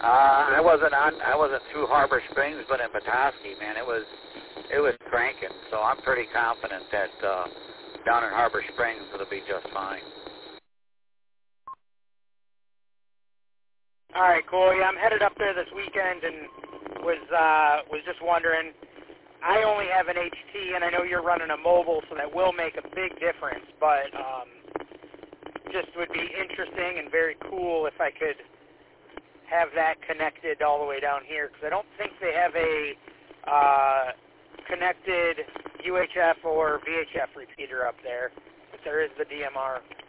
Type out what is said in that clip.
I wasn't through Harbor Springs, but in Petoskey, man, it was cranking. So I'm pretty confident that down in Harbor Springs it'll be just fine. All right, cool. Yeah, I'm headed up there this weekend, and was just wondering. I only have an HT, and I know you're running a mobile, so that will make a big difference. But just would be interesting and very cool if I could have that connected all the way down here, because I don't think they have a connected UHF or VHF repeater up there, but there is the DMR.